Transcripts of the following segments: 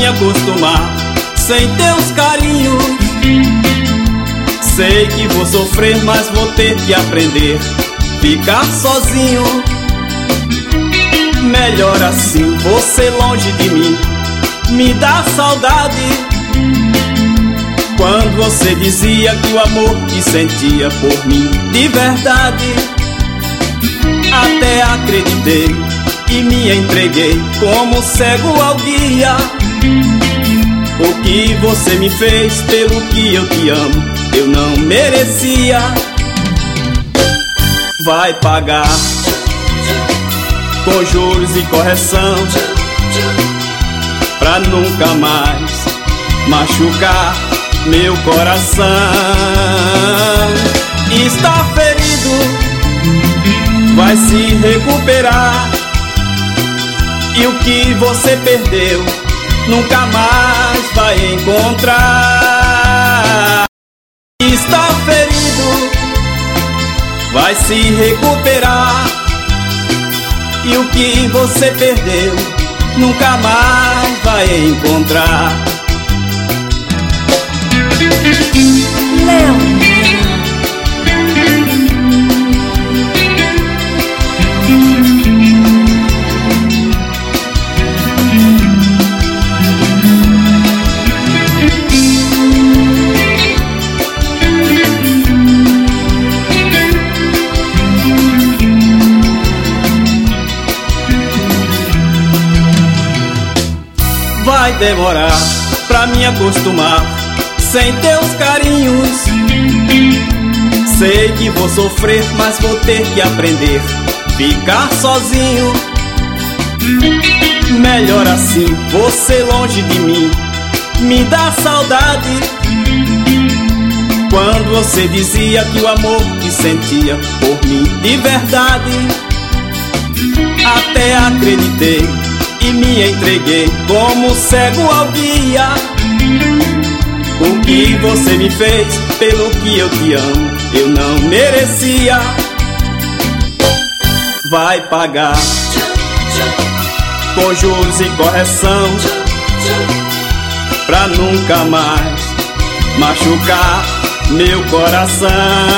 acostumar sem teus carinhos. Sei que vou sofrer, mas vou ter que aprender. Ficar sozinho, melhor assim, você longe de mim. Me dá saudade quando você dizia que o amor que sentia por mim de verdade. Até acreditei e me entreguei como cego ao guia. O que você me fez, pelo que eu te amo, eu não merecia. Vai pagar com juros e correção, pra nunca mais machucar meu coração. Está ferido, vai se recuperar. E o que você perdeu, nunca mais vai encontrar. Está ferido, vai se recuperar. E o que você perdeu, nunca mais vai encontrar. Leonina. Vai demorar pra me acostumar sem teus carinhos. Sei que vou sofrer, mas vou ter que aprender. Ficar sozinho, melhor assim, você longe de mim. Me dá saudade quando você dizia que o amor que sentia por mim de verdade. Até acreditei e me entreguei como cego ao guia. O que você me fez, pelo que eu te amo, eu não merecia. Vai pagar com juros e correção, pra nunca mais machucar meu coração.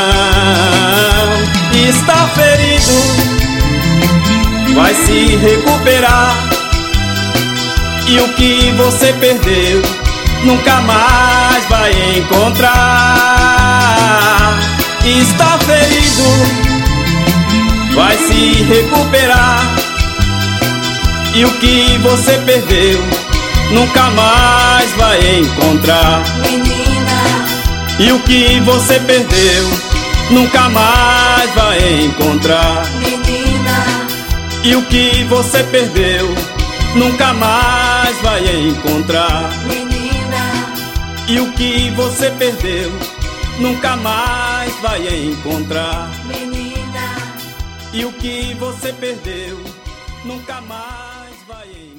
Está ferido, vai se recuperar. E o que você perdeu, nunca mais vai encontrar. Está ferido, vai se recuperar. E o que você perdeu, nunca mais vai encontrar. Menina. E o que você perdeu, nunca mais vai encontrar. Menina. E o que você perdeu, nunca mais vai encontrar. Menina. E o que você perdeu, nunca mais vai encontrar. Menina. E o que você perdeu, nunca mais vai encontrar.